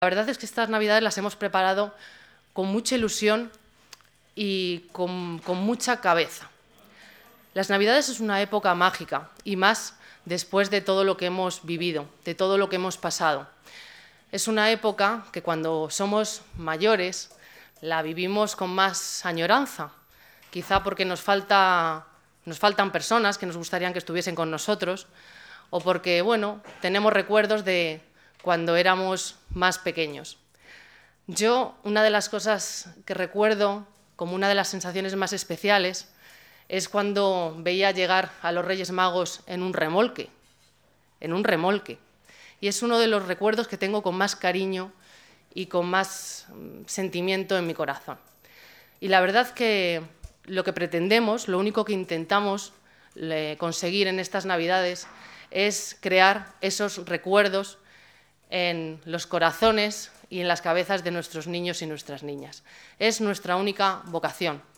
La verdad es que estas Navidades las hemos preparado con mucha ilusión y con mucha cabeza. Las Navidades es una época mágica, y más después de todo lo que hemos vivido, de todo lo que hemos pasado. Es una época que cuando somos mayores la vivimos con más añoranza, quizá porque nos faltan personas que nos gustarían que estuviesen con nosotros, o porque, tenemos recuerdos de cuando éramos más pequeños. Yo, una de las cosas que recuerdo como una de las sensaciones más especiales es cuando veía llegar a los Reyes Magos en un remolque. Y es uno de los recuerdos que tengo con más cariño y con más sentimiento en mi corazón. Y la verdad que lo que pretendemos, lo único que intentamos conseguir en estas Navidades es crear esos recuerdos en los corazones y en las cabezas de nuestros niños y nuestras niñas. Es nuestra única vocación.